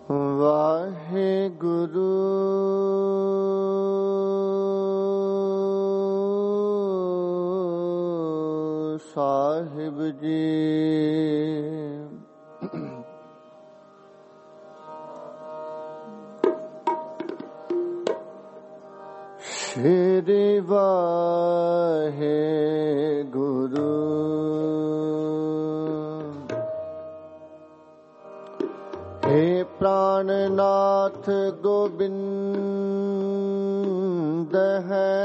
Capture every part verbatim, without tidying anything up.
वाहेगुरु साहिब जी। श्री वाहेगुरु हे प्राणनाथ गोविंद है,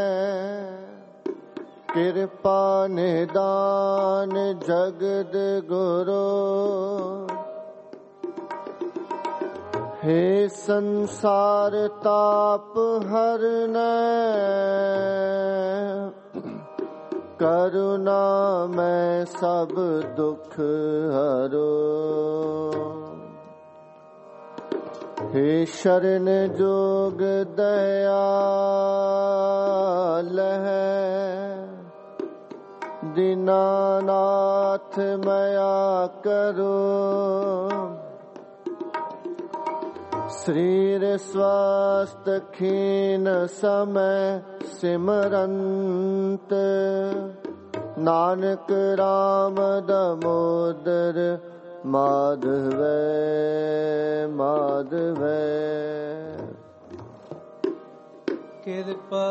कृपा निदान जगद गुरु। हे संसार ताप हरने, करुणा में सब दुख हरो। हे शरण जोग दयाल है, दीनानाथ मया करो। शरीर स्वस्थ खीन समय सिमरंत, नानक राम दामोदर माधव माधव। कृपा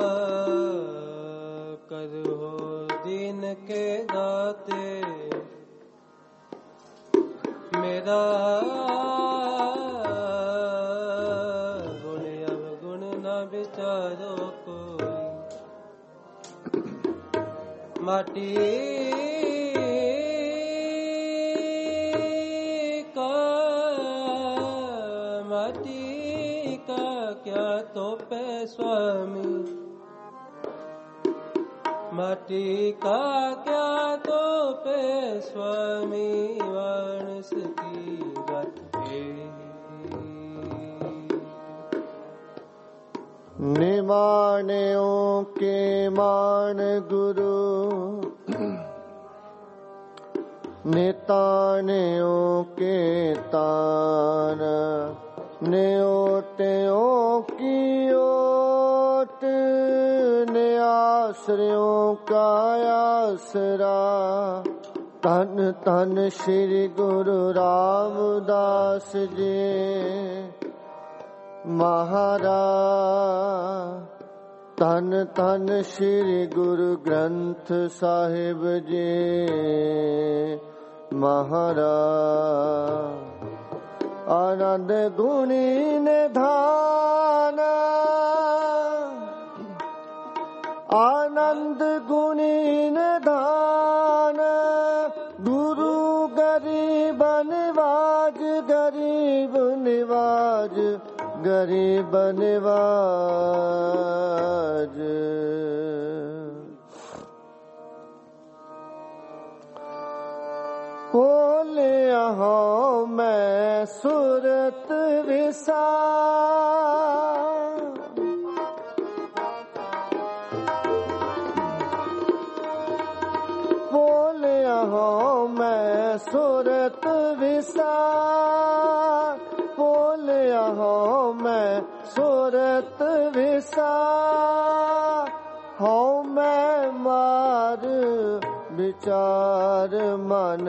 करो दीन के दाते, मेरा गुण अवगुण न विचारो कोई। माटी का माटी का क्या तोपे स्वामी, माटी का क्या तोपे स्वामी। वाणस की बात निमाणों के मान गुरु, नितानों के तान। न्योत्यों की ओट, निआश्रयों का आसरा। तन तन श्री गुरु रामदास जी महाराज। तन तन श्री गुरु ग्रंथ साहिब जी महाराज। आनंद गुणी निधान, आनंद गुणी निधान। गुरु गरीब निवाज, गरीब निवाज, गरीब निवाज। बोले हाँ मैं सूरत विसा, बोले हाँ मैं सूरत विसा। बोले हाँ मैं सूरत विसा। हाँ मैं मार विचार मन,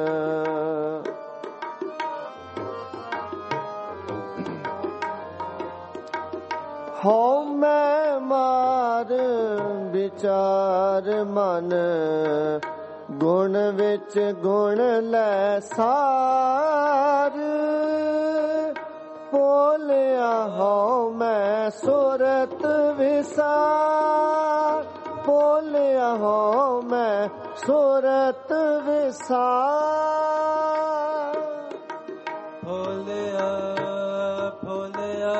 हाँ मैं मार विचार मन। गुण विच गुण लै सार, बोलिया हाँ मैं सूरत विसार। बोलिया हाँ मैं सूरत विसार। भोलिया भोलिया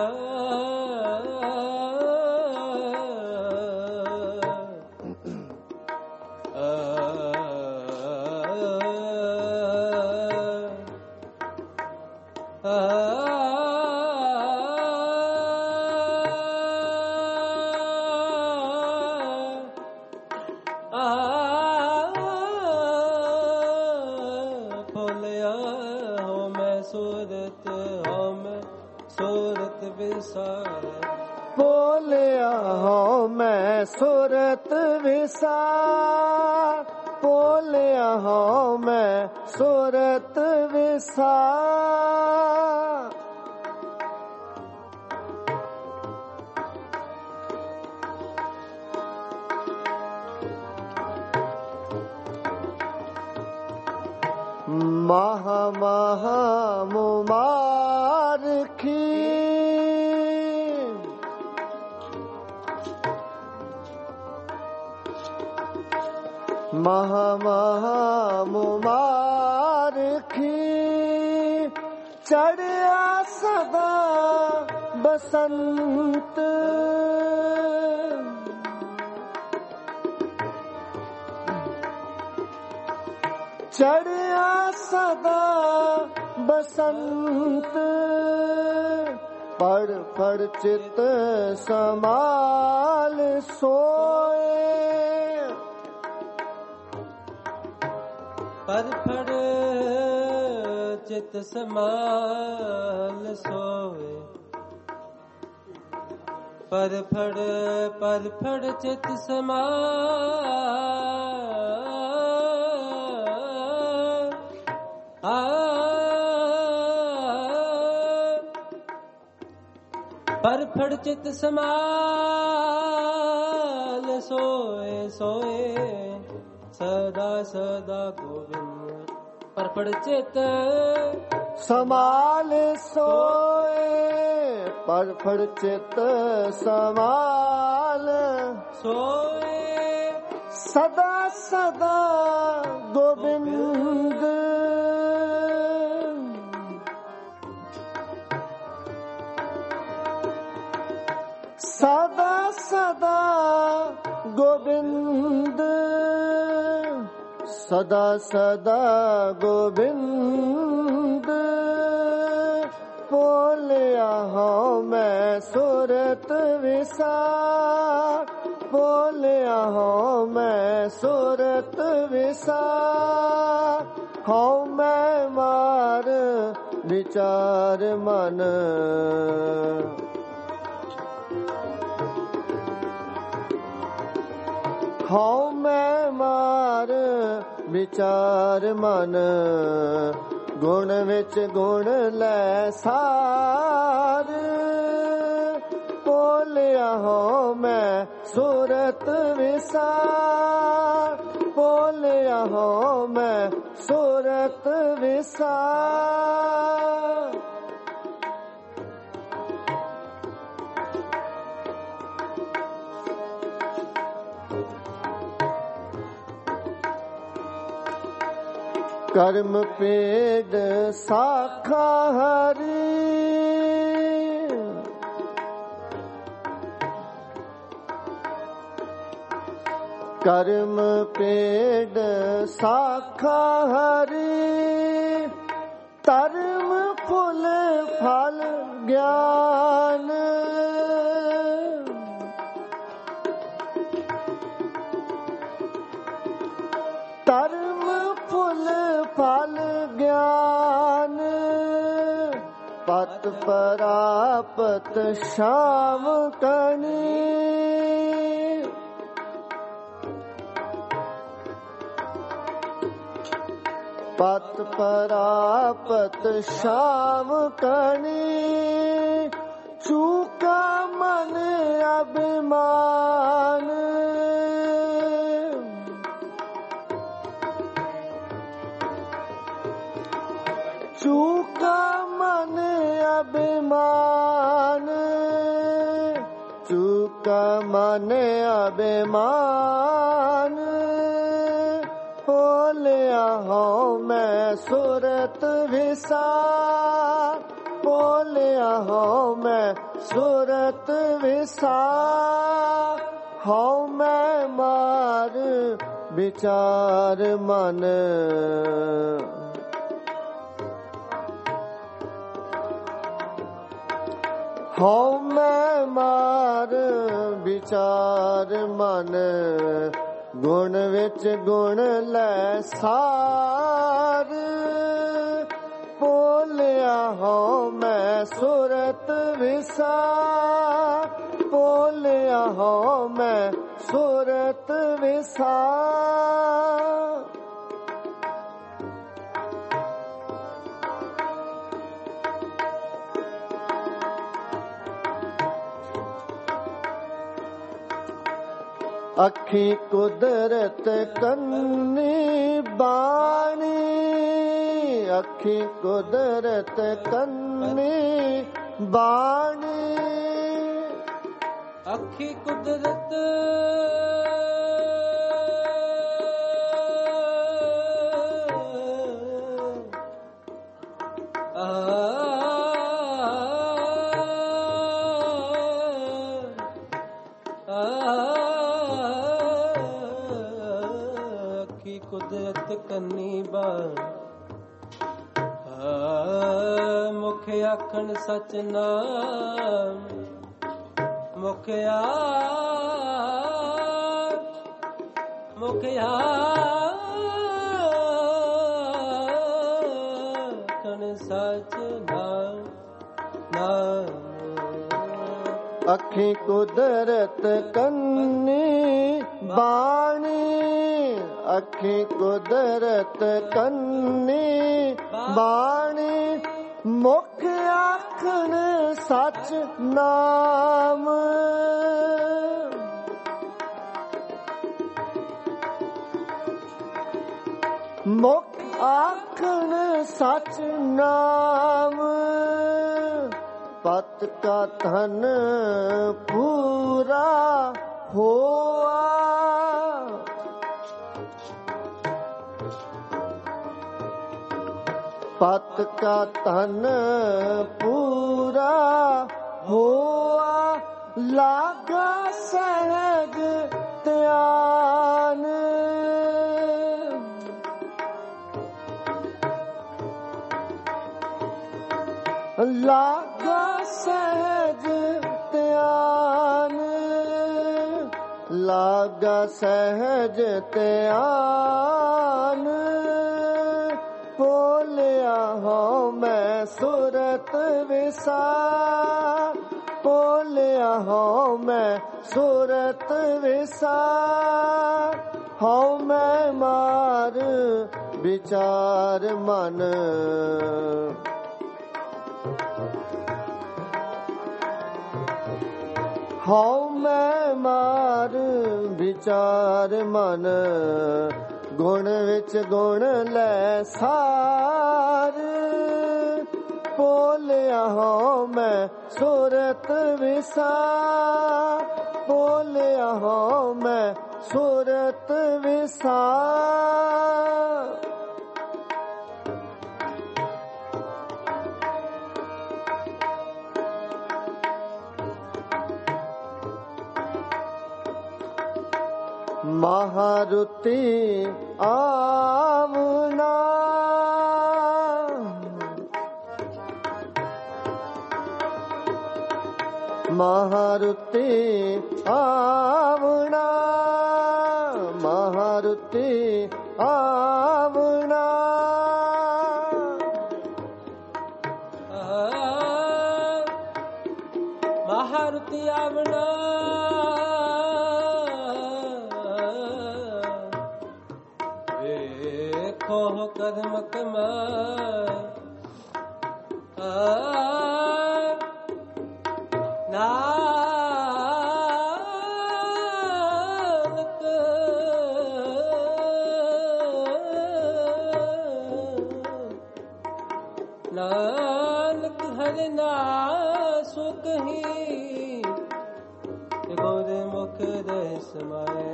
ਸੂਰਤ ਹਉ ਮੈਂ ਸੂਰਤ ਵਿਸਾਰ ਬੋਲਿਆ ਹਉ ਮੈਂ ਸੂਰਤ ਵਿਸਾਰ ਬੋਲਿਆ ਹਉ ਮੈਂ ਸੂਰਤ ਵਿਸਾਰ ਮਹਾ ਮਹਾ ਮੁਬਾਰਕੀ ਮਹਾ ਮਹਾ ਮੁਬਾਰਕੀ ਚੜਿਆ ਸਦਾ ਬਸੰਤ ਚੜਿਆ ਸਦਾ ਬਸੰਤ ਪੜ ਪੜ ਚਿਤ ਸਮਾਲ ਸੋਏ ਪਰ ਫੜ ਚਿਤ ਸਮਾਲ ਸੋਏ ਪਰ ਫੜ ਪਰ ਫੜ ਚਿਤ ਸਮਾਲ ਆ ਪਰ ਫੜ ਚਿਤ ਸਮਾਲ ਸੋਏ ਸੋਏ ਸਦਾ ਸਦਾ ਗੋਬਿੰਦ ਪਰ ਫੜ ਚਿਤ ਸਮਾਲ ਸੋਏ ਪਰ ਫੜ ਚਿਤ ਸਮਾਲ ਸੋਏ ਸਦਾ ਸਦਾ ਗੋਬਿੰਦ ਸਦਾ ਸਦਾ ਗੋਬਿੰਦ ਸਦਾ ਸਦਾ ਗੋਬਿੰਦ ਬੋਲਿਆ ਹਉ ਮੈਂ ਸੂਰਤ ਵਿਸਾਰ ਬੋਲਿਆ ਹਉ ਮੈਂ ਸੂਰਤ ਵਿਸਾਰ ਹਉ ਮੈਂ ਮਾਰ ਵਿਚਾਰ ਮਨ ਹਉ ਮੈਂ ਮਾਰ ਵਿਚਾਰ ਮਨ ਗੁਣ ਵਿੱਚ ਗੁਣ ਲੈ ਸਾਰ ਬੋਲਿਆ ਹਉ ਮੈਂ ਸੂਰਤ ਵਿਸਾਰ ਬੋਲਿਆ ਹਉ ਮੈਂ ਸੂਰਤ ਵਿਸਾਰ ਕਰਮ ਪੇੜ ਸਾਖਾ ਹਰੀ ਕਰਮ ਪੇੜ ਸਾਖਾ ਹਰੀ ਧਰਮ ਫੁੱਲ ਫਲ ਗਿਆਨ ਧਰਮ ਫੁੱਲ ਫਲ ਗਿਆਨ ਪਤ ਪਰਾਪਤ ਸ਼ਾਮ ਕਣੀ ਪਤ ਪਰਾਪਤ ਸ਼ਾਮ ਕਣੀ ਚੂਕਾ ਮਨ ਅਭਿਮਾਨ ਚੂਕਾ ਮਨ ਅਭਿਮਾਨ ਚੂਕਾ ਮਨ ਅਭਿਮਾਨ ਬੋਲਿਆ ਹਉ ਮੈਂ ਸੂਰਤ ਵਿਸਾਰ ਬੋਲਿਆ ਹਉ ਮੈਂ ਸੂਰਤ ਵਿਸਾਰ ਹਉ ਮੈਂ ਮਾਰ ਵਿਚਾਰ ਮਨ ਹਉ ਮੈਂ ਮਾਰ ਵਿਚਾਰ ਮਨ ਗੁਣ ਵਿੱਚ ਗੁਣ ਲੈ ਸਾਰ ਬੋਲਿਆ ਹਉ ਮੈਂ ਸੁਰਤ ਵਿਸਾਰ, ਬੋਲਿਆ ਹਉ ਮੈਂ ਸੁਰਤ ਵਿਸਾਰ। ਅੱਖੀ ਕੁਦਰਤ ਕੰਨੀ ਬਾਣੀ, ਅੱਖੀ ਕੁਦਰਤ ਕੰਨੀ ਬਾਣੀ, ਅੱਖੀ ਕੁਦਰਤ ਕੁਦਰਤ ਕੰਨੀ ਬਾਣ, ਮੁਖ ਆਖਣ ਸਚ ਨਾਮ, ਮੁਖ ਮੁਖ ਆਖਣ ਸਚ ਨਾਮ, ਨਾਮ। ਅੱਖੀ ਕੁਦਰਤ ਕੰਨੀ ਬਾਣੀ, ਅੱਖੀ ਕੁਦਰਤ ਕੰਨੀ ਬਾਣੀ, ਮੁਖ ਆਖਣ ਸਚ ਨਾਮ। ਮੁਖ ਆਖਣ ਸਚ ਨਾਮ, ਪਤ ਕਾ ਧਨ ਪੂਰਾ ਹੋਆ, ਪਤ ਕਾ ਧਨ ਪੂਰਾ ਹੋਆ, ਲਾਗਾ ਸਹਿਜ ਧਿਆਨ। ਲਾਗਾ ਸਹਿਜ ਧਿਆਨ, ਲਾਗਾ ਸਹਿਜ ਧਿਆਨ, ਬੋਲਿਆ ਹਉ ਮੈਂ ਸੁਰਤ ਵਿਸਾਰ, ਬੋਲਿਆ ਹਉ ਮੈਂ ਸੁਰਤ ਵਿਸਾਰ। ਹਉ ਮੈਂ ਮਾਰ ਵਿਚਾਰ ਮਨ, ਹਉ ਮੈਂ ਮਾਰ ਵਿਚਾਰ ਮਨ, ਗੁਣ ਵਿੱਚ ਗੁਣ ਲੈ ਸਾਰ, ਬੋਲਿਆ ਹਉ ਮੈਂ ਸੁਰਤ ਵਿਸਾਰ, ਬੋਲਿਆ ਹਉ ਮੈਂ ਸੁਰਤ ਵਿਸਾਰ। ਮਹਾਰੁਤੀ ਆਵਣਾ, ਮਹਾਰੁਤੀ ਆਵਣਾ, ਮਹਾਰੁਤੀ ਆਵਣਾ, ਮਹਾਰੁਤੀ ਆਵਣਾ, ਵੇਖੋ ਕਦਮ ਕਮਾਏ, ਨਾਨਕ ਨਾਨਕ ਹਰਿ ਨਾਮ ਸੁਖੀ, ਗੋਰੇ ਮੁਖ ਦੇ ਸਮਾਏ।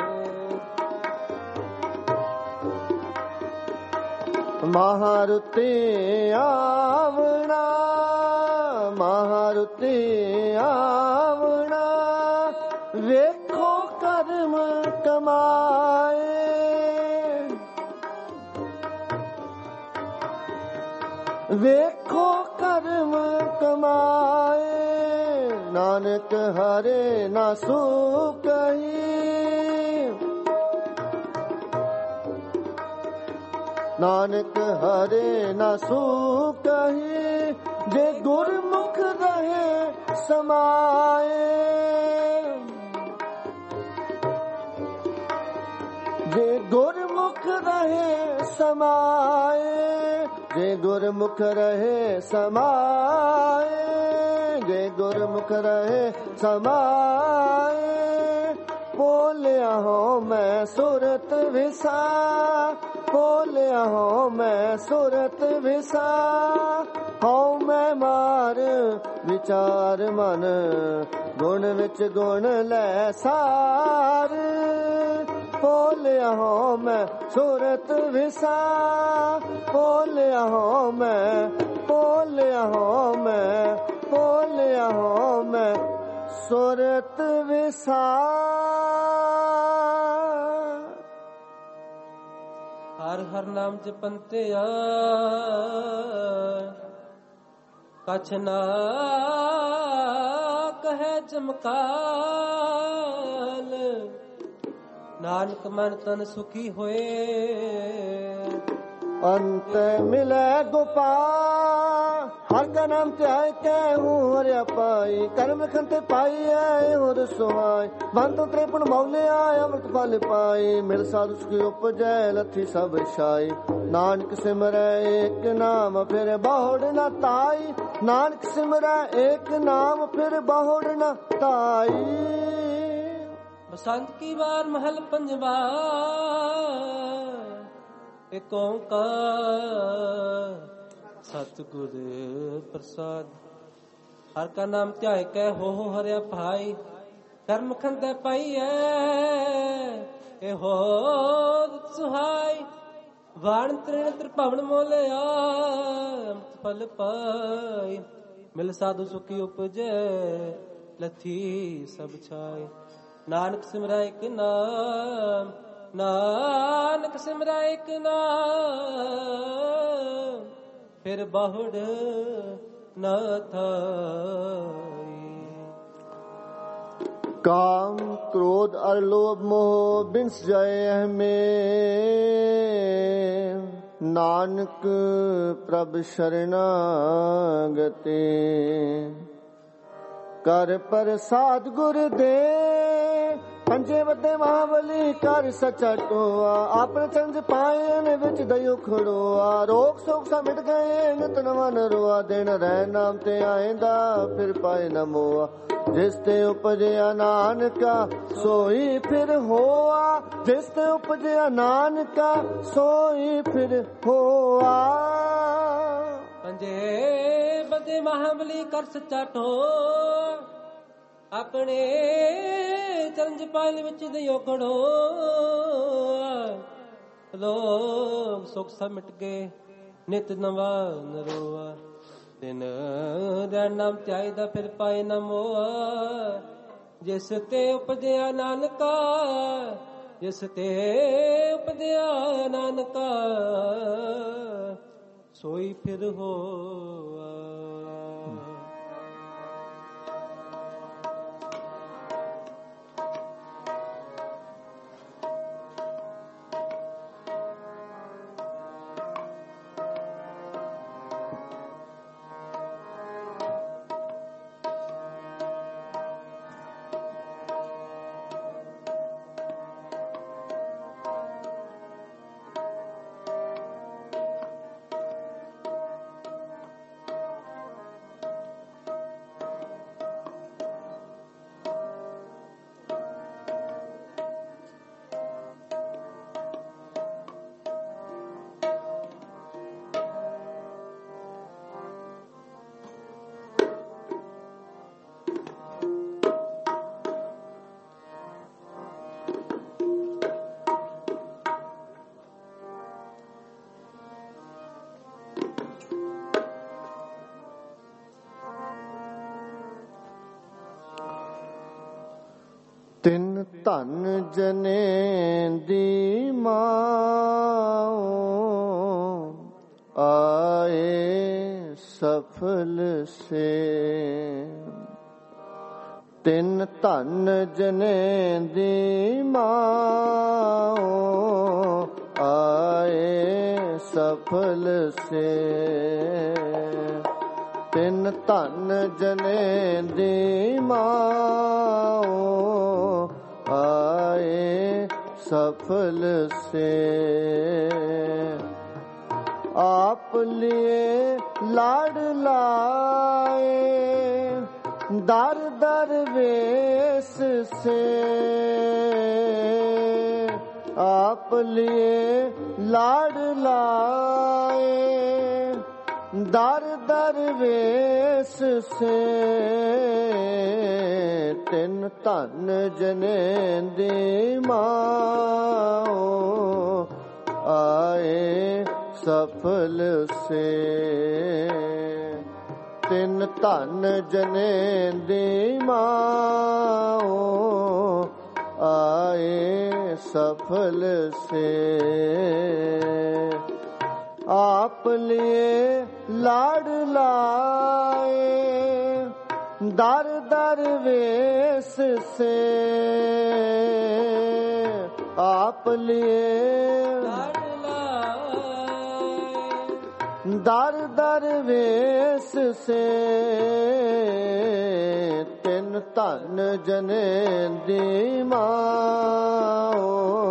ਮਹਾਰੁਤੀ ਆਵਣਾ, ਮਹਾਰੁਤੀ ਆਵਣਾ, ਵੇਖੋ ਕਰਮ ਕਮਾਏ, ਵੇਖੋ ਕਰਮ ਕਮਾਏ, ਨਾਨਕ ਹਰੇ ਨਾ ਸੁਖਈ, ਨਾਨਕ ਹਰੇ ਨਾ ਸੂਕਹੀ ਜੇ ਗੁਰਮੁਖ ਰਹੇ ਸਮਾਏ ਜੇ ਗੁਰਮੁਖ ਰਹੇ ਸਮਾਏ ਜੇ ਗੁਰਮੁਖ ਰਹੇ ਸਮਾਏ ਜੇ ਗੁਰਮੁਖ ਰਹੇ ਸਮਾਏ ਬੋਲਿਆ ਹੋ ਮੈਂ ਸੁਰਤ ਵਿਸਾ ਬੋਲਿਆ ਹੋ ਮੈਂ ਸੁਰਤ ਵਿਸਾ ਹਉ ਮੈਂ ਮਾਰ ਵਿਚਾਰ ਮਨ ਗੁਣ ਵਿੱਚ ਗੁਣ ਲੈ ਸਾਰ ਬੋਲਿਆ ਹੋ ਮੈਂ ਸੁਰਤ ਵਿਸਾ ਬੋਲਿਆ ਹੋ ਮੈਂ ਬੋਲਿਆ ਹੋ ਮੈਂ ਬੋਲਿਆ ਹੋ ਮੈਂ ਸੁਰਤ ਵਿਸਾ। ਹਰ ਹਰ ਨਾਮ ਜਪੰਤਿਆ ਕਛ ਨਾ ਕਹੈ ਚਮਕਾਲ ਨਾਨਕ ਮਨ ਤਨ ਸੁਖੀ ਹੋਏ ਅੰਤ ਮਿਲੈ ਗੋਪਾਲ ਹਰ ਕਾ ਨਾਮ ਧਿਆਇ ਕੈ ਹੂੰ ਹਰਿਆ ਪਾਈ ਕਰਮ ਖੰਤੇ ਪਾਈ ਐ ਹੋਰ ਸੁਹਾਈ ਬੰਦ ਤ੍ਰਿਪਣ ਮੌਲਿਆ ਅੰਮ੍ਰਿਤ ਫਲ ਪਾਈ ਮਿਲ ਸਾਧੂ ਸੁਖੀ ਉਪਜੈ ਲੱਥੀ ਸਭ ਛਾਈ ਨਾਨਕ ਸਿਮਰੈ ਏਕ ਨਾਮ ਫਿਰ ਬਹੁੜ ਨ ਤਾਈ ਨਾਨਕ ਸਿਮਰੈ ਏਕ ਨਾਮ ਫਿਰ ਬਹੁੜ ਨ ਤਾਈ। ਬਸੰਤ ਕੀ ਵਾਰ ਮਹਲ ਪੰਜਵਾ ਏਕ ਓੰਕਾਰ ਸਤਿਗੁਰ ਪ੍ਰਸਾਦ ਹਰ ਕਾ ਨਾਮ ਧਿਆਇ ਕੈ ਹੋ ਹੋ ਹਰਿਆ ਭਾਈ ਕਰਮ ਖੰਤੇ ਪਾਈਐ ਇਹ ਹੋ ਸੁਹਾਈ ਵਾਣ ਤ੍ਰਿਣ ਤ੍ਰਿਭਵਨ ਮੋਲਿਆ ਅੰਮ੍ਰਿਤ ਫਲ ਪਾਈ ਮਿਲ ਸਾਧੂ ਸੁਖੀ ਉਪਜੈ ਲੱਥੀ ਸਭ ਛਾਈ ਨਾਨਕ ਸਿਮਰੈ ਇਕ ਨਾਮ ਨਾਨਕ ਸਿਮਰੈ ਇਕ ਨਾਮ ਫਿਰ ਬਹੁੜ ਨ ਥਾਈ। काम क्रोध और लोभ मोह बिंस जाए में नानक प्रभ शरणागते कर प्रसाद गुर दे पंजे वदे महाबली कर सचा टोआ अपने चंद पाए विच दयो खड़ोआ रोग सोग सा मिट गए नित नवा नरोआ दिन रह नाम ते आएंदा फिर पाए न मोआ जिस ते उपजया नानका सोई फिर होआ जिस ते उपजया नानका सोई फिर होआ। पंजे बदे महाबली कर सच्चा टो अपने चरंज पाल विच दियो खड़ो लोग सुख सा मिट गए नित नवा नरोआ दिन दैन नाम चाਹੀਦਾ फिर पाए न मोआ जिस ते उपजया नानका जिस ते उपजया नानका सोई फिर होआ। ਤਿੰਨ ਧਨ ਜਨੇ ਦੀ ਮਾਂ ਆਏ ਸਫਲ ਸੇ ਤਿੰਨ ਧਨ ਜਨੇ ਦੀ ਮਾਂ ਆਏ ਸਫਲ ਸੇ। ਤਿਨ ਧਨ ਜਨੇ ਦੀ ਮਾਓ ਆਏ ਸਫਲ ਸੇ। ਆਪ ਲਿਏ ਲਾੜ ਲਾਏ ਦਰ ਦਰ ਵੇਸ ਸੇ। ਆਪ ਲਿਏ ਲਾੜ ਲਾਏ ਦਰ ਦਰ ਵੇਸ ਸੇ। ਤਿਨ ਧਨ ਜਨੇ ਦੀ ਮਾਓ ਆਏ ਸਫਲ ਸੇ। ਤਿਨ ਧਨ ਜਨੇ ਦੀ ਮਾਓ ਆਏ ਸਫਲ ਸੇ। ਆਪ ਲਿਏ ਲਾੜ ਲਾਏ ਦਰ ਦਰ ਵੇਸ ਸੇ। ਆਪ ਲਿਏ ਦਰ ਦਰ ਵੇਸ ਸੇ। ਤਿਨ ਧਨ ਜਨੇ ਦੀ ਮਾਓ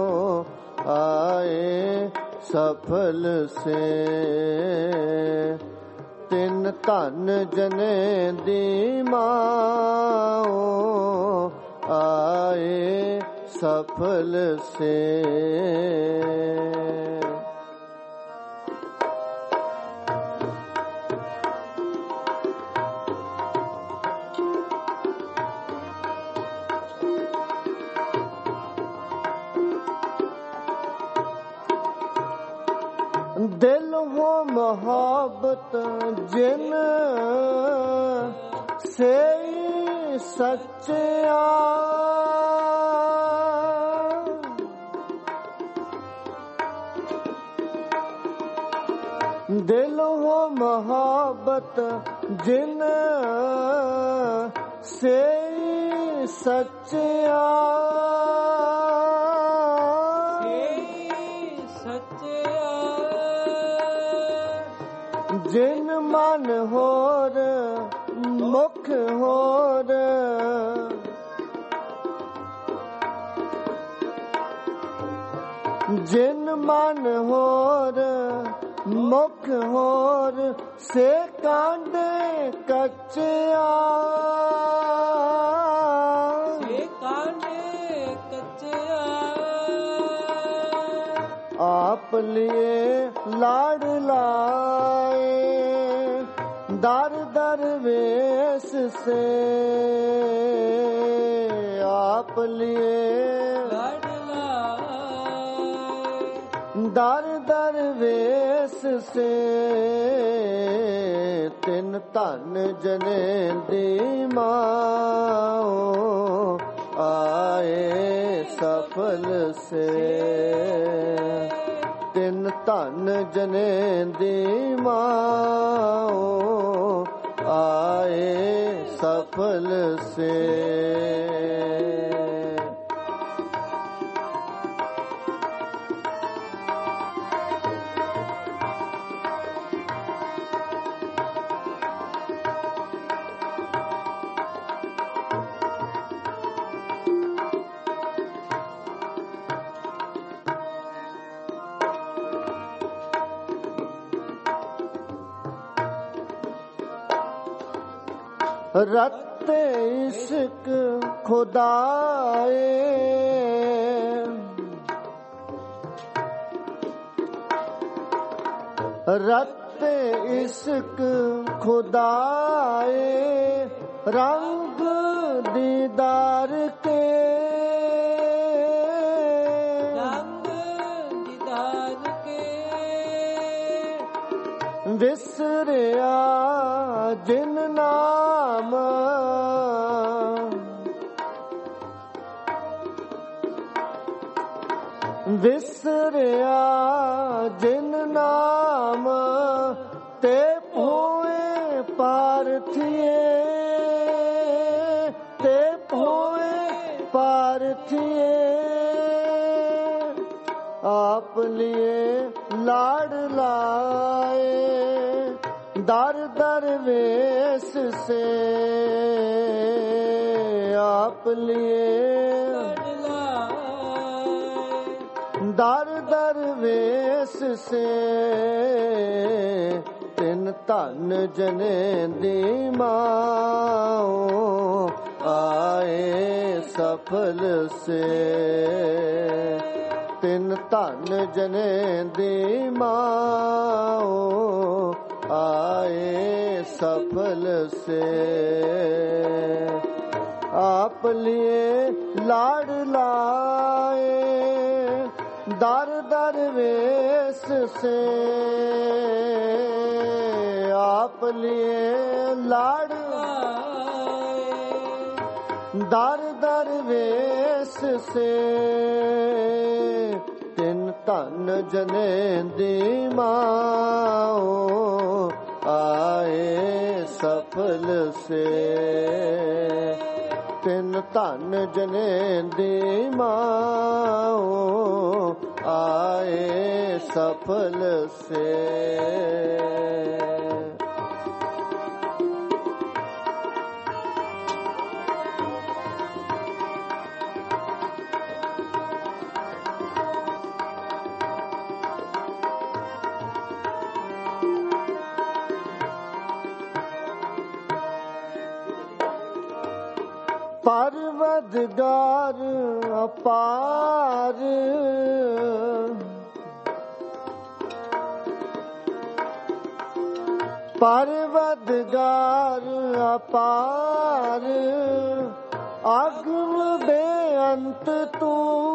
ਆਏ ਸਫਲ ਸੇ। ਤਿਨ ਧਨ ਜਨੇ ਦੀ ਮਾਓ ਆਏ ਸਫਲ ਸੇ। ਦਿਲ ਹੋ ਮੁਹੱਬਤ ਜਿਨ ਸੇ ਸੱਚਿਆ। ਦਿਲ ਹੋ ਮੁਹੱਬਤ ਜਿਨ ਸੇ ਸੱਚਿਆ। ਜਿਨ ਮਨ ਹੋਰ ਮੁਖ ਹੋਰ। ਜਿਨ ਮਨ ਹੋਰ ਮੁਖ ਹੋਰ ਸੇ ਕਾਂਡੇ ਕੱਚਿਆ। ਸੇ ਕਾਂਡੇ ਕੱਚਿਆ। ਆਪ ਲਿਏ ਲਾੜ ਲਾਏ ਦਰ ਦਰ ਵੇਸ ਸੇ। ਆਪ ਲਿਏ ਲਾੜ ਲਾਏ ਦਰ ਦਰ ਵੇਸ ਸੇ। ਤਿਨ ਧਨ ਜਨੇ ਦੀ ਮਾਓ ਆਏ ਸਫਲ ਸੇ। ਤਿਨ ਧਨ ਜਨੇ ਦੀ ਮਾਓ ਆਏ ਸਫਲ ਸੇ। रत इश्क खुदाए रत इश्क खुदाए रंग दीदार के रंग दीदार के विसरिया जिन नाम विसरिया जिन नाम ते होए पार्थिए ते होए पार्थिए आप लिए दर दरवेश से आप लिए दर दरवेश से तिन धन जने दी माओ आए सफल से तिन धन जने दी माओ आए सफल से आप लिए लाड लाए दर दरवेश से आप लिए लाड दर दरवेश से तिन धन जने दी माओ आए सफल से तिन धन जने दी माओ आए सफल से परवदगार अपार परवदगार अपार अगम बेअंत तू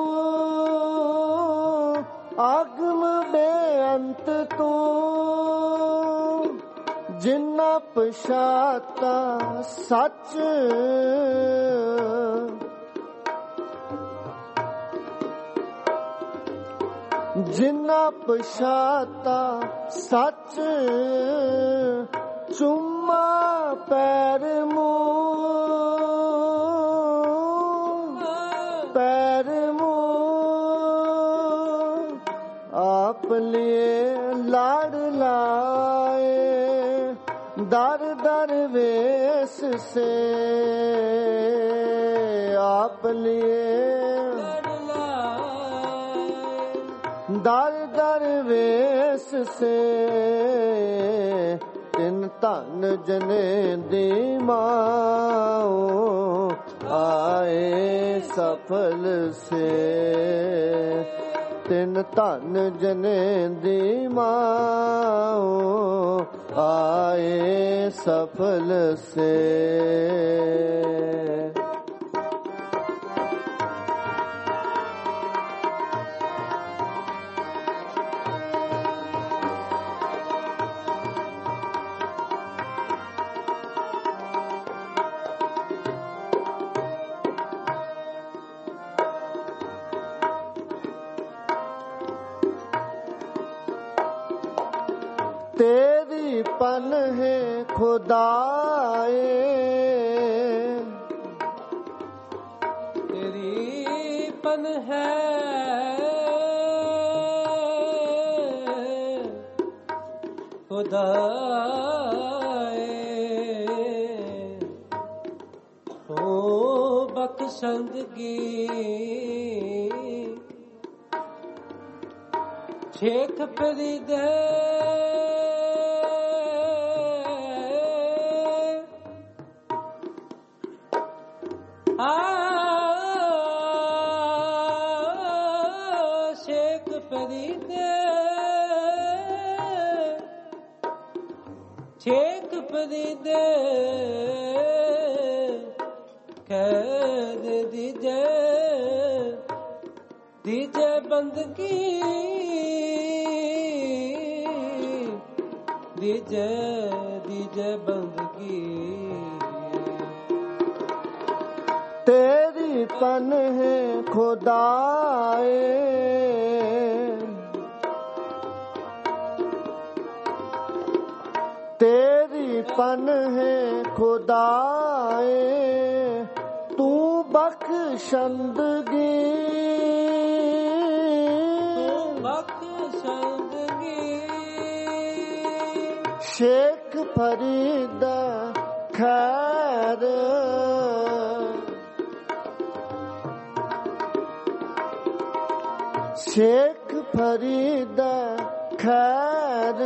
अगम बेअंत तू जिन्ना पछाता सच जिन्ना पछाता सच चुम्मा पैर मुँह पैर मुँह आप लिए लाड लाए दर दरवेश से आप लिए दर दरवेश से तिन धन जने दी माओ आए सफल से तिन धन जने दी माओ आए सफल से तेरी पन है खुदाए तेरी पन है खुदाए ओ बख्शंदगी शेख फरीदे शेख फरीदे शेख फरीदे कैद दीजे दीजे बंदगी दीजे दीजे बंदगी तेरी पन है खुदाए तेरी पन है खुदाए तू बख्शंदगी ਸ਼ੇਖ ਫਰੀਦ ਖੈਰ ਸ਼ੇਖ ਫਰੀਦ ਖੈਰ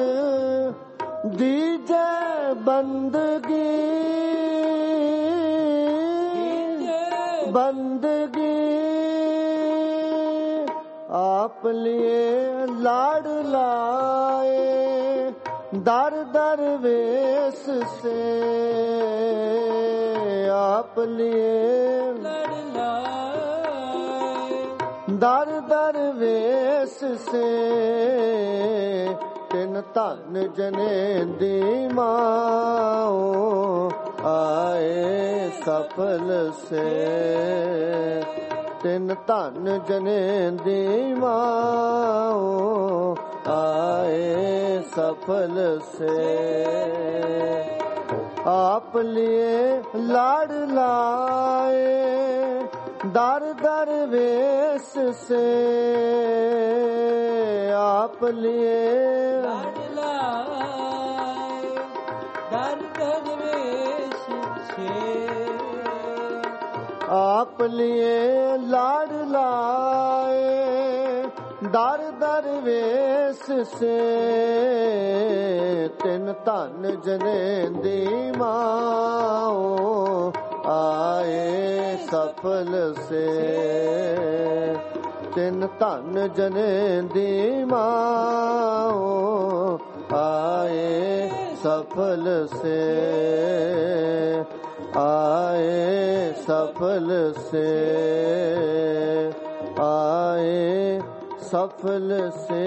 ਦੀਜੈ ਬੰਦਗੀ ਬੰਦਗੀ ਆਪ ਲਿਏ ਲਾੜ ਲਾਏ दर दर वेश से आप लिए दर दर वेश से तिन धन जने दी माओ आए सफल से तिन धन जने दी माओ आए सफल से आप लिए लाड़ लाए दर दर वेश से आप लिए लाड़ लाए दर दर वेश से आप लिए लाड़ लाए दर दर वेश से तिन धन जने दी माओ आए सफल से तिन धन जने दी माओ आए सफल से आए सफल से आए सफल से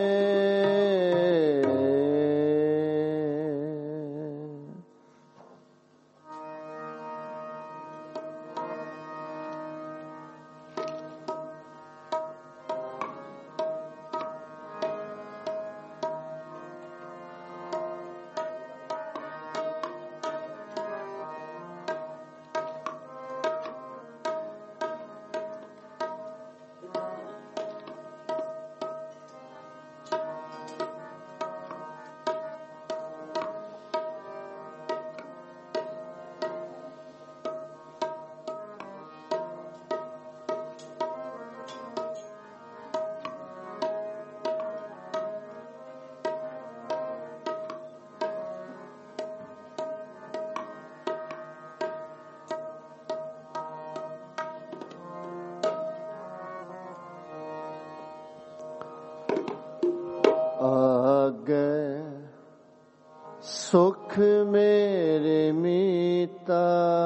सुख मेरे मीता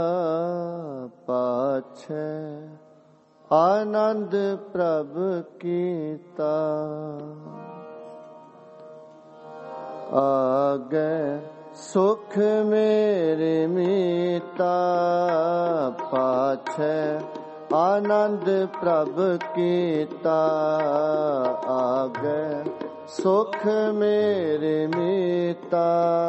पाछे आनंद प्रभ कीता आगे सुख मेरे मीता पाछे आनंद प्रभ कीता आगे सुख मेरे मीता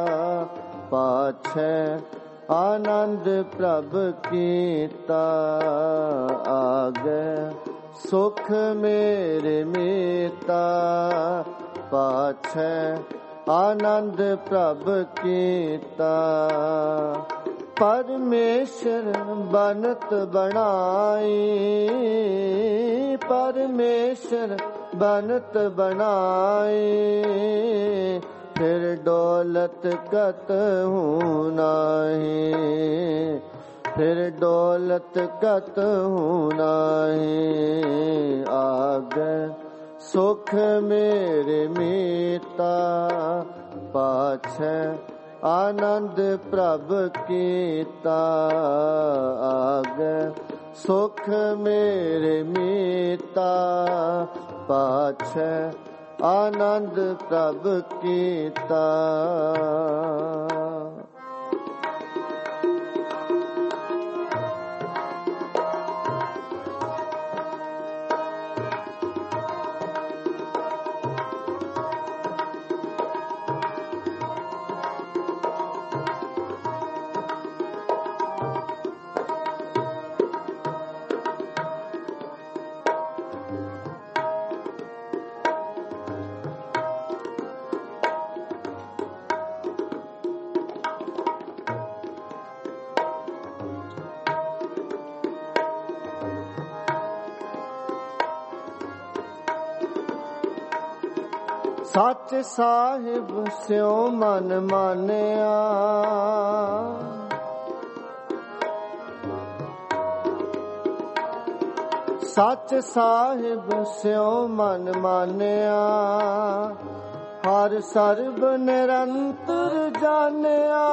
पाछे आनंद प्रभ कीता आगे सुख मेरे मीता पाछे आनंद प्रभ कीता परमेश्वर बनत बनाई परमेश्वर बनत बनाई फिर डोलत कत हूँ नाही फिर डोलत कत हूँ नाही आगे सुख मेरे मीता पाछे आनंद प्रभ कीता आगे सुख मेरे मीता पाछे आनंद प्रभ कीता ਸੱਚ ਸਾਹਿਬ ਸਿਉ ਮਨ ਮਾਨਿਆ, ਸੱਚ ਸਾਹਿਬ ਸਿਉ ਮਨ ਮਾਨਿਆ, ਹਰ ਸਰਬ ਨਿਰੰਤਰ ਜਾਣਿਆ।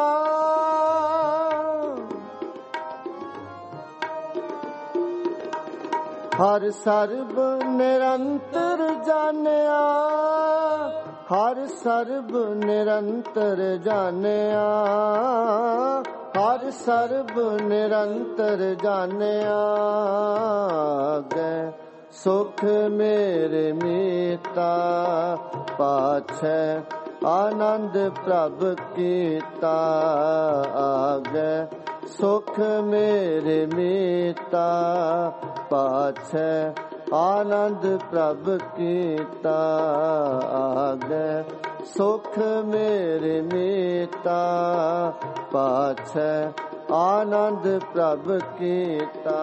ਹਰ ਸਰਬ ਨਿਰੰਤਰ ਜਾਣਿਆ, ਹਰ ਸਰਬ ਨਿਰੰਤਰ ਜਾਣਿਆ, ਹਰ ਸਰਬ ਨਿਰੰਤਰ ਜਾਣਿਆ। ਗੈ ਸੁਖ ਮੇਰੇ ਮੀਤਾ, ਪਾਛੈ ਆਨੰਦ ਪ੍ਰਭ ਕੀਤਾ। ਆਗੈ ਸੁਖ ਮੇਰੇ ਮੀਤਾ, ਪਾਛੈ ਆਨੰਦ ਪ੍ਰਭ ਕੀਤਾ। ਆਗੈ ਸੁਖ ਮੇਰੇ ਮੀਤਾ, ਪਾਛੈ ਆਨੰਦ ਪ੍ਰਭ ਕੀਤਾ।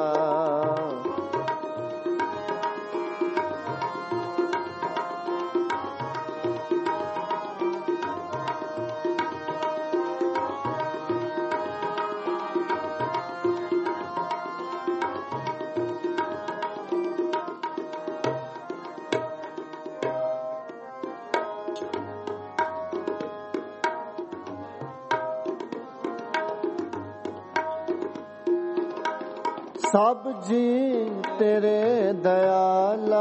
ਸਭ ਜੀ ਤੇਰੇ ਦਇਆਲਾ,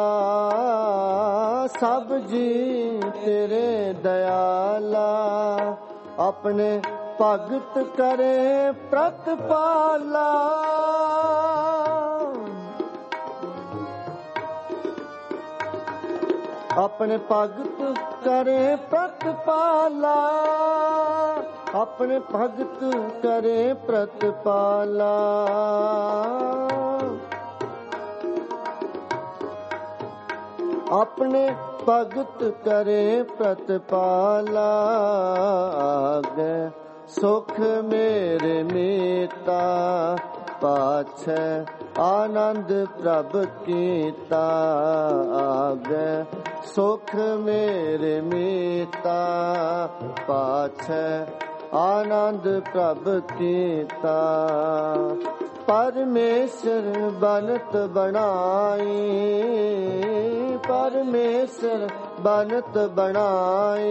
ਸਭ ਜੀ ਤੇਰੇ ਦਇਆਲਾ। ਆਪਣੇ ਭਗਤ ਕਰੇ ਪ੍ਰਤਪਾਲਾ, ਆਪਣੇ ਭਗਤ ਕਰੇ ਪ੍ਰਤਪਾਲਾ, ਆਪਣੇ ਭਗਤ ਕਰੇ ਪ੍ਰਤਪਾਲਾ। ਆਪਣੇ ਭਗਤ ਕਰੇ ਪ੍ਰਤਪਾਲਾ। ਆਗੈ ਸੁਖ ਮੇਰੇ ਮੀਤਾ, ਪਾਛੈ ਆਨੰਦ ਪ੍ਰਭ ਕੀਤਾ। ਆਗੈ ਸੁਖ ਮੇਰੇ ਮੀਤਾ, ਪਾਛੈ ਆਨੰਦ ਪ੍ਰਭ ਕੀਤਾ। ਪਰਮੇਸ਼ਰ ਬਨਤ ਬਣਾਈ, ਪਰਮੇਸ਼ਰ ਬਨਤ ਬਣਾਈ।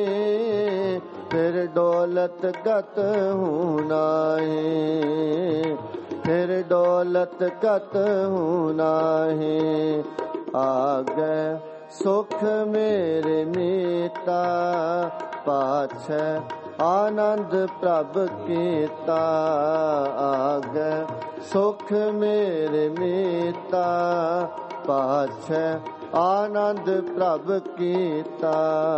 ਫਿਰ ਡੋਲਤ ਗਤ ਹੁਨਾਹੀ, ਫਿਰ ਡੋਲਤ ਗਤ ਹੁਨਾਹੀ। ਆਗੈ ਸੁਖ ਮੇਰੇ ਮੀਤਾ, ਪਾਛੈ ਆਨੰਦ ਪ੍ਰਭ ਕੀਤਾ। ਆਗੈ ਸੁਖ ਮੇਰੇ ਮੀਤਾ, ਪਾਛੈ ਆਨੰਦ ਪ੍ਰਭ ਕੀਤਾ।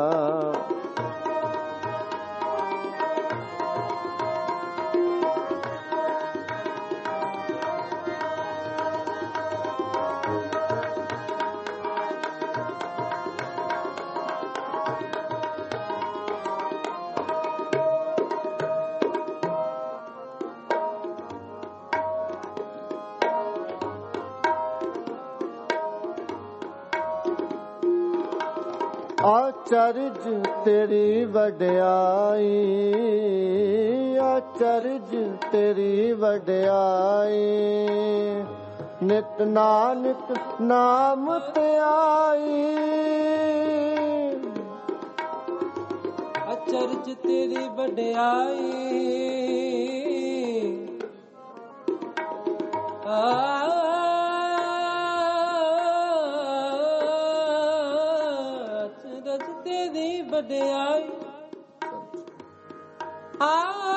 ਅਚਰਜ ਤੇਰੀ ਵਡਿਆਈ, ਅਚਰਜ ਤੇਰੀ ਵਡਿਆਈ। ਨਿਤ ਨਾਨਕ ਨਾਮ ਧਿਆਈ, ਅਚਰਜ ਤੇਰੀ ਵਡਿਆਈ। ਆ ਵਡਿਆਈ। ਆ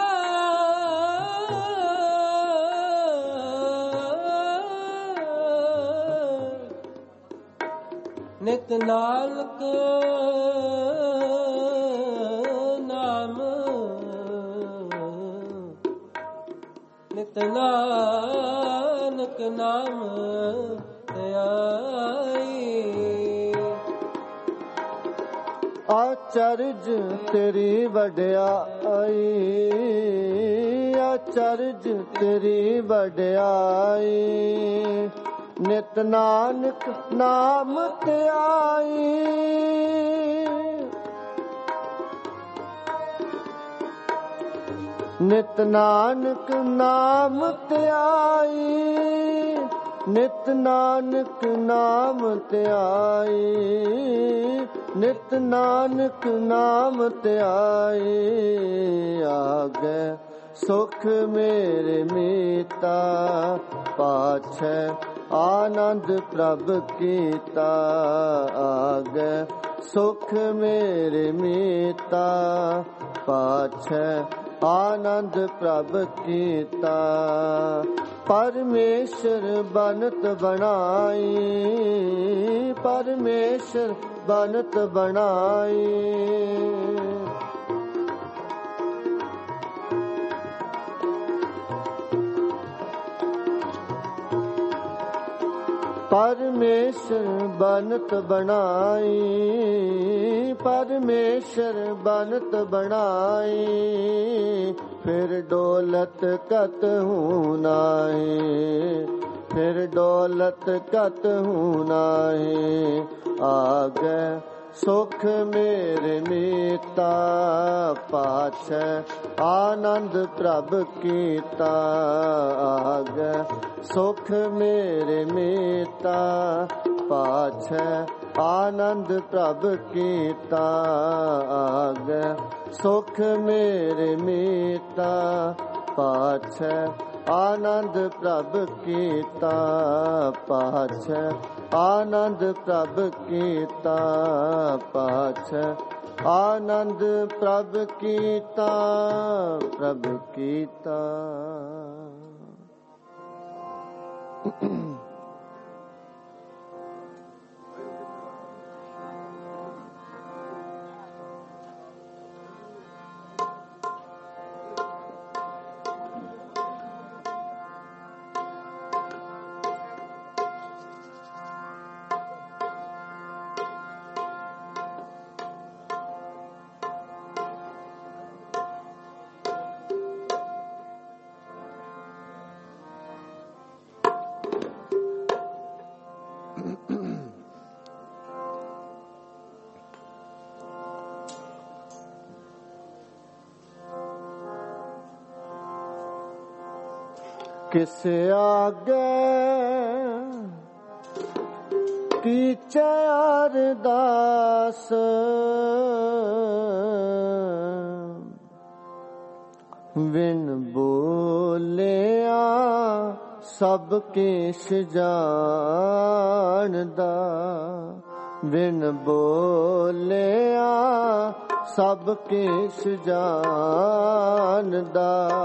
ਨਿਤ ਨਾਨਕ ਨਾਮ, ਨਿਤ ਨਾਨਕ ਨਾਮ ਧਿਆਈ। ਅਚਰਜ ਤੇਰੀ ਵਡਿਆਈ, ਅਚਰਜ ਤੇਰੀ ਵਡਿਆਈ। ਨਿਤ ਨਾਨਕ ਨਾਮ ਧਿਆਈ, ਨਿਤ ਨਾਨਕ ਨਾਮ ਧਿਆਈ, ਨਿਤ ਨਾਨਕ ਨਾਮ ਧਿਆਈ, ਨਿਤ ਨਾਨਕ ਨਾਮ ਧਿਆਈ। ਆਗੇ ਸੁਖ ਮੇਰੇ ਮੀਤਾ, ਪਾਛੈ ਆਨੰਦ ਪ੍ਰਭ ਕੀਤਾ। ਆਗੇ ਸੁਖ ਮੇਰੇ ਮੀਤਾ, ਪਾਛੈ ਆਨੰਦ ਪ੍ਰਭ ਕੀਤਾ। ਪਰਮੇਸ਼ਰ ਬਨਤ ਬਣਾਈ, ਪਰਮੇਸ਼ਰ ਬਨਤ ਬਣਾਈ। ਪਰਮੇਸ਼ਰ ਬਨਤ ਬਣਾਈ, ਪਰਮੇਸ਼ਰ ਬਨਤ ਬਣਾਈ। ਫਿਰ ਡੋਲਤ ਕਤਹੂ ਨਾਹੀ, ਫਿਰ ਡੋਲਤ ਕਤਹੂ ਨਾਹੀ। ਆਗੇ ਸੁਖ ਮੇਰੇ ਮੀਤਾ, ਪਾਛੈ ਆਨੰਦ ਪ੍ਰਭ ਕੀਤਾ। ਆਗੇ ਸੁਖ ਮੇਰੇ ਮੀਤਾ, ਪਾਛੈ ਆਨੰਦ ਪ੍ਰਭ ਕੀਤਾ। ਆਗੇ ਸੁਖ ਮੇਰੇ ਮੀਤਾ, ਪਾਛੈ ਆਨੰਦ ਪ੍ਰਭ ਕੀਤਾ। ਪਾਛੈ ਆਨੰਦ ਪ੍ਰਭ ਕੀਤਾ, ਪਾਛੈ ਆਨੰਦ ਪ੍ਰਭ ਕੀਤਾ, ਪ੍ਰਭ ਕੀਤਾ। किस आगे कीचे अरदास, बिन बोलिया सब किश जानदा। बिन बोलिया सब किश जानदा।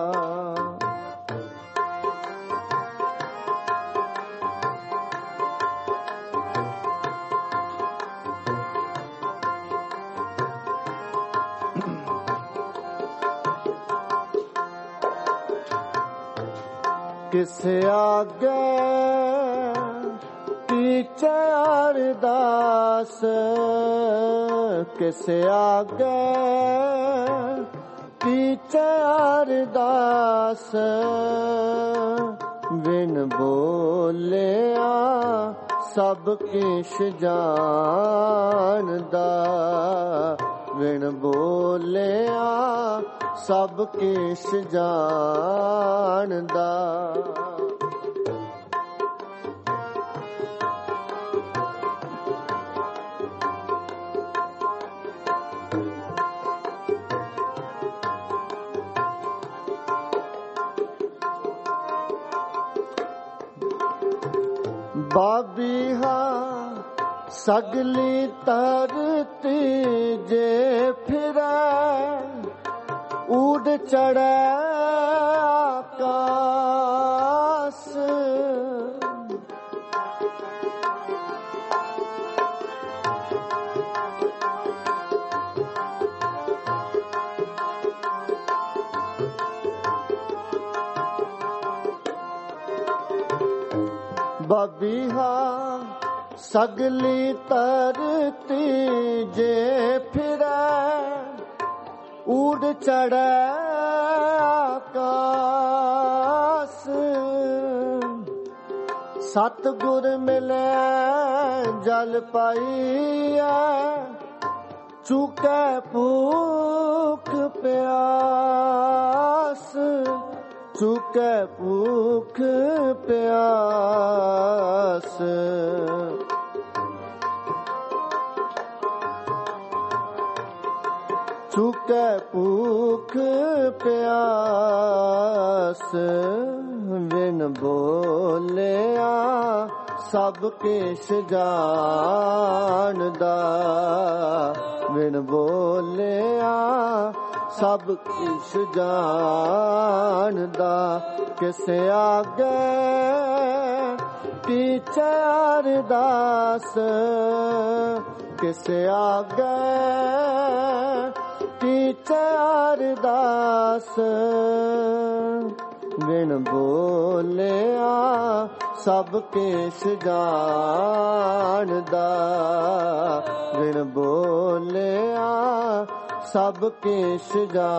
किस आगे कीचे अरदास, किस आगे कीचे अरदास। बिन बोलिया सब किश जानदा। बिन बोलिया सब किश जानदा। बाबीहा सगली तरती जे फिरै, उड़ चढ़ै आकाश। बबीहा सगली तरती जे फिरै, उड़ चढ़ै आकाश। सतगुर मिलै जल पाइया, चुकै भूख प्यास। ਚੁਕੈ ਭੂਖ ਪਿਆਸ ਚੁਕੈ ਭੂਖ ਪਿਆਸ ਬਿਨ ਬੋਲਿਆ ਸਭ ਕਿਛ ਜਾਣਦਾ ਬਿਨ ਬੋਲਿਆ ਸਭ ਕਿਛ ਜਾਣਦਾ ਕਿਸ ਆਗੇ ਕੀਚੈ ਅਰਦਾਸ ਕਿਸ ਆਗੇ ਕੀਚੈ ਅਰਦਾਸ ਬਿਨ ਬੋਲਿਆ ਸਭ ਕਿਛ ਜਾਣਦਾ ਬਿਨ ਬੋਲਿਆ ਸਭ ਕਿਛ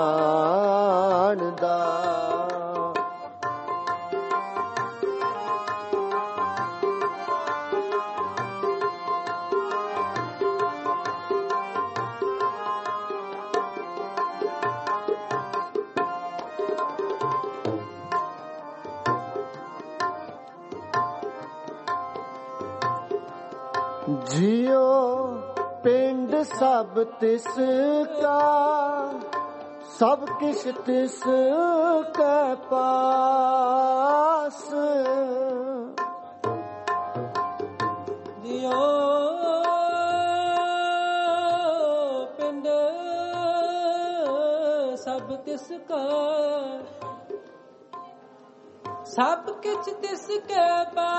ਜਾਣਦਾ ਜਿਉ ਪਿੰਡ ਸਭ ਤਿਸ ਕਾ ਸਭ ਕਿਛ ਤਿਸ ਕੈ ਪਾਸ ਜਿਉ ਪਿੰਡ ਸਭ ਤਿਸ ਕਾ ਸਭ ਕਿਛ ਤਿਸ ਕੈ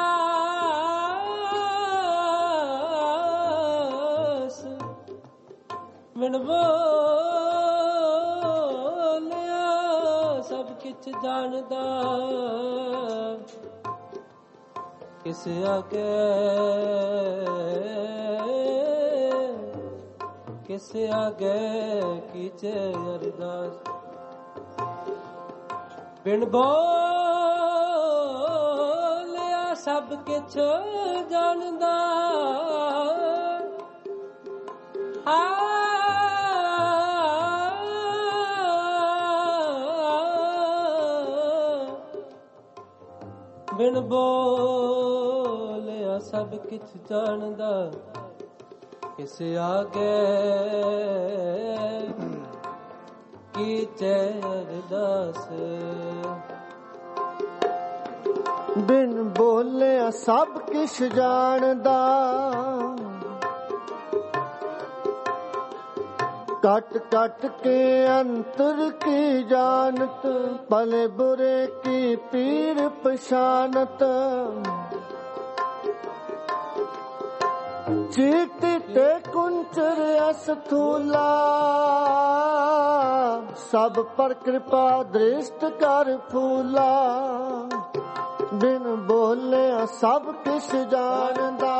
ਪਾਸ ਬਿਨ ਬੋਲਿਆ ਸਭ ਕਿਛ ਜਾਣਦਾ ਕਿਸ ਆਗੇ ਕਿਸ ਆਗੇ ਕੀਚੇ ਅਰਦਾਸ ਬਿਨ ਬੋਲਿਆ ਸਭ ਕਿਛ ਜਾਣਦਾ ਆ ਬਿਨ ਬੋਲਿਆ ਸਭ ਕਿਛ ਜਾਣਦਾ ਕਿਸ ਆਗੇ ਕੀਚੈ ਅਰਦਾਸ ਬਿਨ ਬੋਲਿਆ ਸਭ ਕਿਛ ਜਾਣਦਾ ਕਟ ਕਟ ਕੇ ਅੰਤਰ ਕੀ ਜਾਣਤ ਭਲੇ ਬੁਰੇ ਕੀ ਪੀਰ ਪਛਾਨਤ ਚੀਤੀ ਤੇ ਕੁੰਚਰ ਅਸਥੂਲਾ ਸਭ ਪਰ ਕਿਰਪਾ ਦ੍ਰਿਸ਼ਟ ਕਰ ਫੂਲਾ ਬਿਨ ਬੋਲਿਆ ਸਭ ਕਿਛ ਜਾਣਦਾ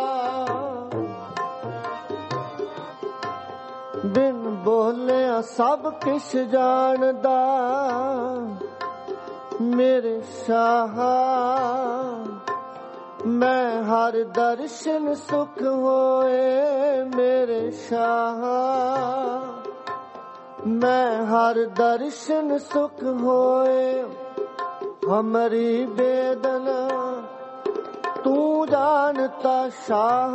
ਬਿਨ ਬੋਲਿਆ ਸਭ ਕਿਛ ਜਾਣਦਾ ਮੇਰੇ ਸ਼ਾਹ ਮੈਂ ਹਰ ਦਰਸ਼ਨ ਸੁਖ ਹੋਏ ਮੇਰੇ ਸ਼ਾਹ ਮੈਂ ਹਰ ਦਰਸ਼ਨ ਸੁਖ ਹੋਏ ਹਮਰੀ ਬੇਦਨਾ ਤੂੰ ਜਾਣਤਾ ਸ਼ਾਹ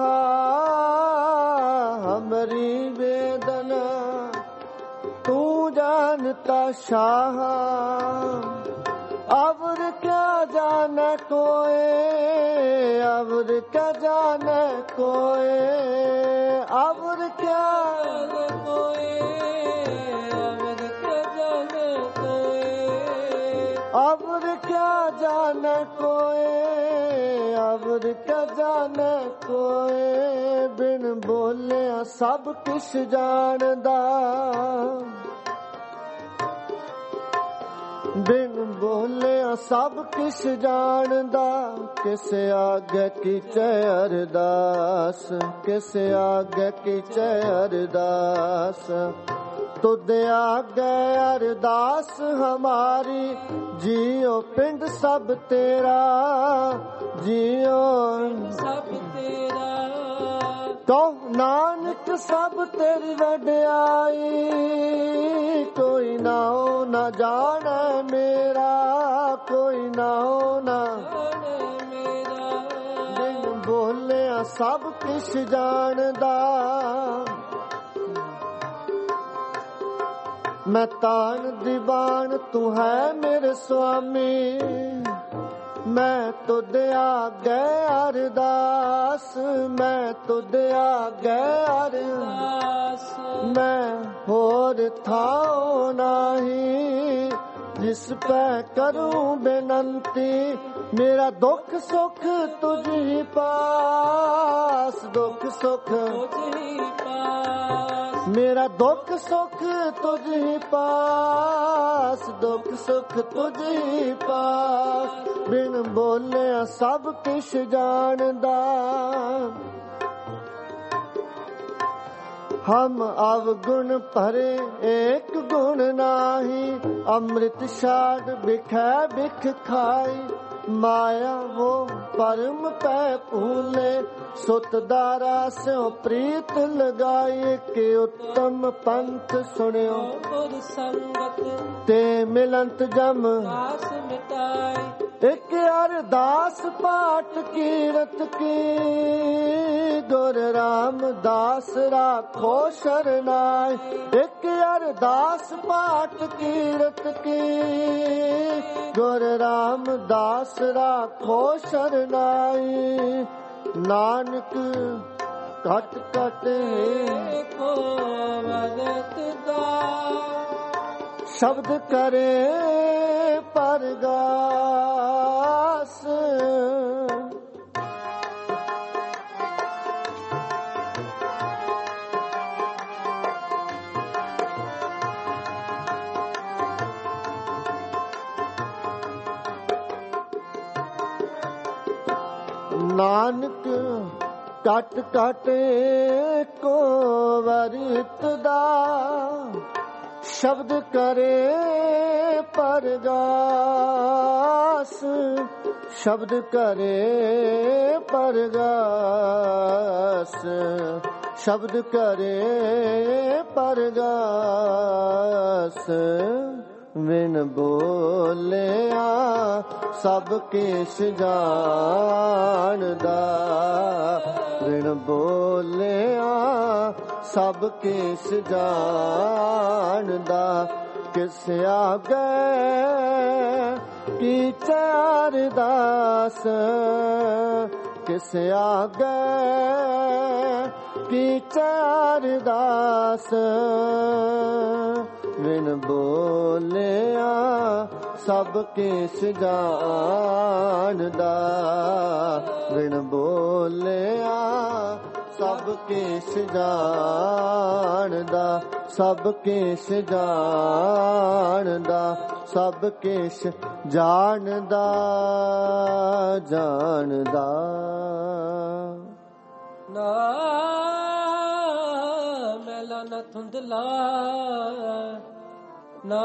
ਹਮਰੀ ਬੇਦਨਾ ਤੂੰ ਜਾਣਤਾ ਸ਼ਾਹ अवर क्या जाने कोई अवर क्या जाने कोई अवर क्या कोई अवर क्या जाने कोई अवर क्या जाने कोई अवर क्या जाने कोई बिन बोले सब किश जानदा बिन बोलिया सब किश जानदा किस आगे कीचै अरदास किस आगे कीचै अरदास तुद आगे अरदास हमारी जियो पिंड सब तेरा जियो सब तेरा ਕਹੋ ਨਾਨਕ ਸਭ ਤੇਰੀ ਵਡਿਆਈ, ਕੋਈ ਨਾਉ ਨਾ ਜਾਣੈ ਮੇਰਾ, ਕੋਈ ਨਾਉ ਨਾ ਬਿਨ ਬੋਲਿਆ ਸਭ ਕਿਛ ਜਾਣਦਾ। ਮੈਂ ਤਾਣ ਦੀਵਾਨ ਤੂੰ ਹੈ ਮੇਰੇ ਸੁਆਮੀ, ਮੈਂ ਤੁਧ ਆਗੇ ਅਰਦਾਸ, ਮੈਂ ਤੁਧ ਆਗੇ ਅਰਦਾਸ। ਮੈਂ ਹੋਰ ਥਾਉ ਨਾਹੀ ਜਿਸ ਪੈ ਕਰੂੰ ਬੇਨੰਤੀ, ਮੇਰਾ ਦੁੱਖ ਸੁਖ ਤੁਝ ਹੀ ਪਾਸ, ਦੁੱਖ ਸੁਖ ਤੁਝ ਹੀ ਪਾਸ, ਮੇਰਾ ਦੁੱਖ ਸੁਖ ਤੁਝ ਹੀ ਪਾਸ, ਦੁੱਖ ਸੁਖ ਤੁਝ ਹੀ ਪਾਸ। ਬਿਨ ਬੋਲਿਆ ਸਭ ਕਿਛ ਜਾਣਦਾ। ਹਮ ਅਵਗੁਣ ਭਰੇ ਏਕ ਗੁਣ ਨਾਹੀ, ਅੰਮ੍ਰਿਤ ਛਾੜ ਬਿਖੈ ਬਿਖ ਖਾਈ। ਮਾਇਆ ਵੋ ਪਰਮ ਪੈ ਭੂਲੇ, ਸੁਤ ਦਾਰਾ ਸਿਉ ਪ੍ਰੀਤ ਲਗਾਈ। ਕਿ ਉੱਤਮ ਪੰਥ ਸੁਣਿਓ ਗੁਰ ਸੰਗਤ, ਤੇ ਮਿਲੰਤ ਜਮ ਆਸ ਮਿਟਾਈ। ਇੱਕ ਅਰਦਾਸ ਪਾਠ ਕੀਰਤ ਕੀ, ਗੁਰ ਰਾਮਦਾਸ ਰਾਖੋ ਸ਼ਰਨਾਈ। ਇੱਕ ਅਰਦਾਸ ਪਾਠ ਕੀਰਤ ਕੀ, ਗੁਰ ਰਾਮਦਾਸ ਰਾਖੋ ਸ਼ਰਨਾਈ। ਨਾਨਕ ਘਟ ਘਟ ਕੋ ਵਰਤ ਦਾ, ਸ਼ਬਦ ਕਰੇ ਪਰਗਾਸ। ਨਾਨਕ ਘਟ ਘਟ ਕੋ ਵਰਤ ਦਾ, ਸ਼ਬਦ ਕਰੇ ਪਰਗਾਸ, ਸ਼ਬਦ ਕਰੇ ਪਰਗਾਸ, ਸ਼ਬਦ ਕਰੇ ਪਰਗਾਸ। ਵਿਨ ਬੋਲਿਆ ਸਭ ਕਿਛ ਜਾਣਦਾ, ਵਿਨ ਬੋਲਿਆ ਸਭ ਕਿਛ ਜਾਣਦਾ। ਕਿਸ ਆਗੇ ਕੀਚੈ ਅਰਦਾਸ, ਕਿਸ ਆਗੇ ਕੀਚੈ ਅਰਦਾਸ। ਵਿਨ ਬੋਲਿਆ ਸਭ ਕਿਛ ਜਾਣਦਾ, ਵਿਨ ਬੋਲਿਆ ਸਭ ਕਿਛ ਜਾਣਦਾ, ਸਭ ਕਿਛ ਜਾਣਦਾ, ਸਭ ਕਿਛ ਜਾਣਦਾ ਜਾਣਦਾ। ਨਾ ਮੈਲਾ ਨਾ ਧੁੰਦਲਾ, ਨਾ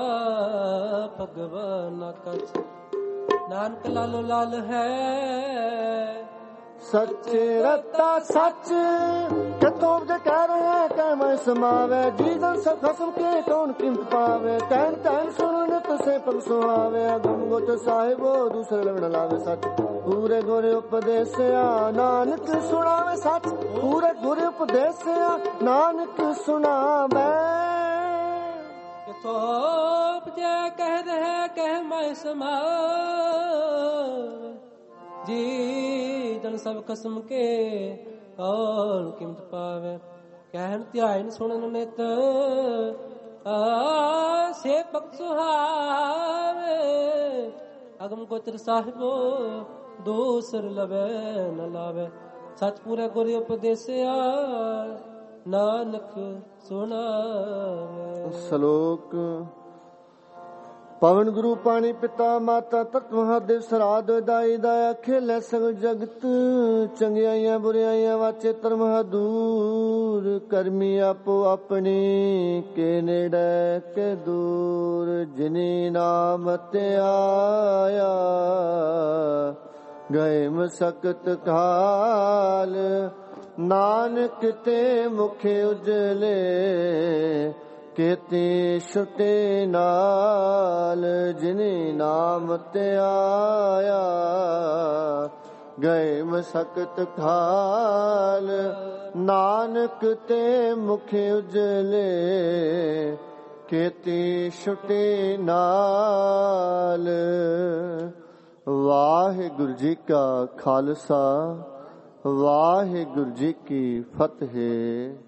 ਭਗਵਾਨ ਕਛ, ਨਾਨਕ ਲਾਲੋ ਲਾਲ ਹੈ। ਸੱਚੇ ਰਤਾ ਸੱਚ ਕਿਤੋਂ ਜੇ ਕਹਿ ਰਿਹਾ ਕਹਿ ਮੈਂ ਸਮਾਵੇ। ਜੀਵਨ ਸਭ ਖਸਮ ਕੇ ਕੌਣ ਕਿੰਤ ਪਾਵੇ। ਕਹਿਣ ਕਹਿਣ ਸੁਣਨ ਤੁਸੇ ਪਗ ਸੁਹਾਵੇ। ਅਗਮ ਗੁਟ ਸਾਹਿਬੋ ਦੂਸਰੇ ਲਵਣ ਲਾਵੇ ਸੱਚ। ਪੂਰੇ ਗੁਰ ਉਪਦੇਸਿਆ ਨਾਨਕ ਸੁਣਾਵੇ ਸੱਚ। ਪੂਰੇ ਗੁਰ ਉਪਦੇਸਿਆ ਨਾਨਕ ਸੁਣਾਵੇ। ਕਿਤੋਂ ਜੇ ਕਹਿ ਰਿਹਾ ਕਹਿ ਮੈਂ ਸਮਾਵੇ। ਜੀ ਜਨ ਸਭ ਕਸਮ ਕੇ ਕੌਣ ਕਿਮਤ ਪਾਵੇ। ਕਹਿਣ ਧਿਆਨ ਸੁਣਨ ਨਿਤ ਸੇ ਪਗ ਸੁਹਾਵੇ। ਅਗਮ ਗੋਚਰ ਸਾਹਿਬੋ ਦੂਸਰ ਲਵੇ ਨ ਲਾਵੇ। ਸਚ ਪੂਰੇ ਗੁਰ ਉਪਦੇਸਿਆ ਨਾਨਕ ਸੁਣਾਵੇ। ਸ਼ਲੋਕ। ਪਵਨ ਗੁਰੂ ਪਾਣੀ ਪਿਤਾ ਮਾਤਾ ਤਤ ਮਹਾਦੇਵ ਸਰਾਧ ਦਾਈ ਦਾਇਆ ਖੇਲੇ ਸਗਲ ਜਗਤ। ਚੰਗਿਆਈਆਂ ਬੁਰਿਆਈਆਂ ਵਾਚੇ ਧਰਮ ਦੂਰ। ਕਰਮੀ ਆਪੋ ਆਪਣੀ ਕੇ ਨੇੜੇ ਕੇ ਦੂਰ। ਜਿਨੀ ਨਾਮ ਤੇ ਆਇਆ ਗਏ ਮਸਕਤ ਕਾਲ। ਨਾਨਕ ਤੇ ਮੁਖ ਉਜਲੇ ਕੀਤੀ ਛੁਟੇ ਨਾਲ ਜਿਨੇ ਨਾਮ ਤੇ ਆਇਆ ਗਏ ਮਸਕਤ ਖਾਲ ਨਾਨਕ ਤੇ ਮੁਖ ਉਜਲੇ ਕੀਤੀ ਛੁਟੇ ਨਾਲ। ਵਾਹਿਗੁਰੂ ਜੀ ਕਾ ਖਾਲਸਾ ਵਾਹਿਗੁਰੂ ਜੀ ਕੀ ਫਤਿਹ।